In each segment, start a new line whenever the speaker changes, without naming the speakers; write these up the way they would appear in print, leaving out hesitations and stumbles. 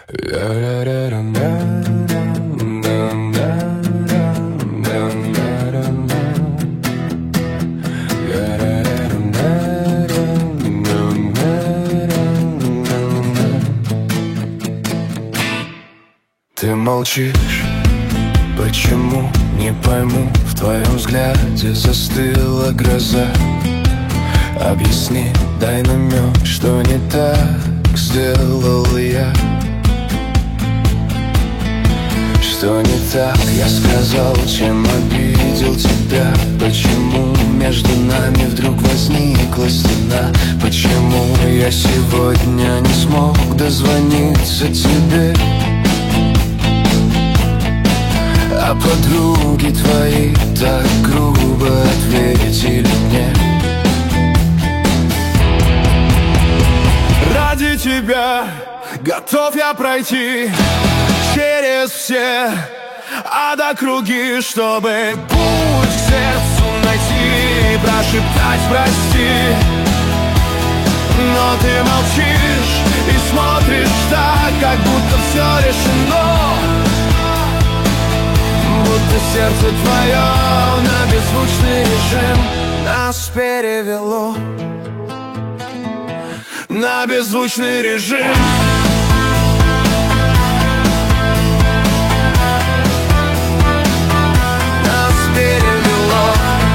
Ты молчишь, почему, не пойму. В твоем взгляде застыла гроза. Объясни, дай намек, что не так сделал я. Что не так я сказал, чем обидел тебя? Почему между нами вдруг возникла стена? Почему я сегодня не смог дозвониться тебе? А подруги твои так грубо ответили мне.
Ради тебя готов я пройти через все круги, чтобы путь к сердцу найти, прошептать прости. Но ты молчишь и смотришь так, как будто все решено, будто сердце твое на беззвучный режим нас перевело на беззвучный режим. Нас перевело.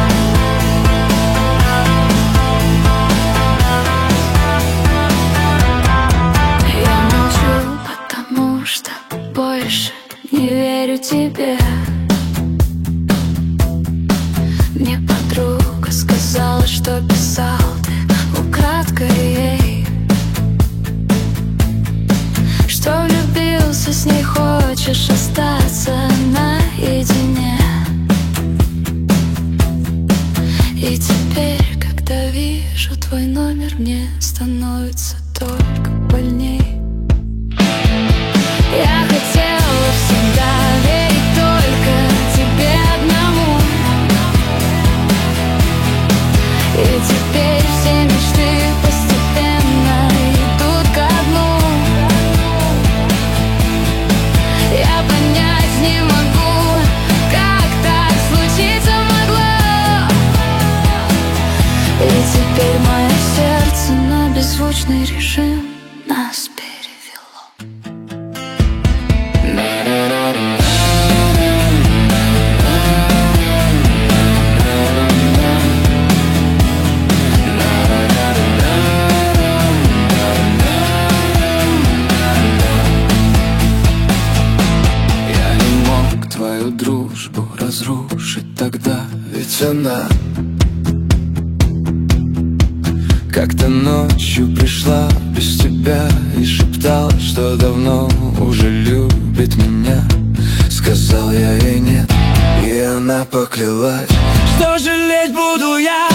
Я молчу, потому что больше не верю тебе. Мне подруга сказала, что писал ты украдкой ей, что влюбился с ней, хочешь остаться наедине. И теперь, когда вижу твой номер, мне становится только больней. Я хотела всегда верить только тебе одному, и теперь все мечты постепенно идут ко дну. Я понять не могу, как так случиться могло. И теперь мое сердце на беззвучный режим нас перевело.
Я не мог твою дружбу разрушить тогда, ведь она как-то ночью пришла без тебя и шептала, что давно уже любит меня. Сказал я ей нет, и она поклялась, что жалеть буду я.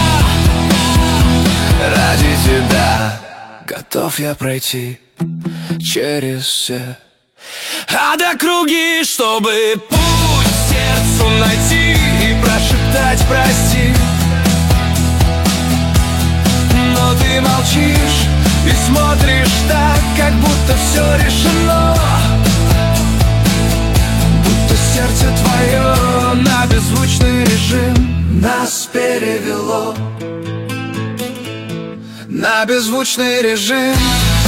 Ради тебя готов я пройти через все круги, чтобы путь к сердцу найти и прошептать прости. Но ты молчишь и смотришь так, как будто все решено, будто сердце твое на беззвучный режим нас перевело на беззвучный режим.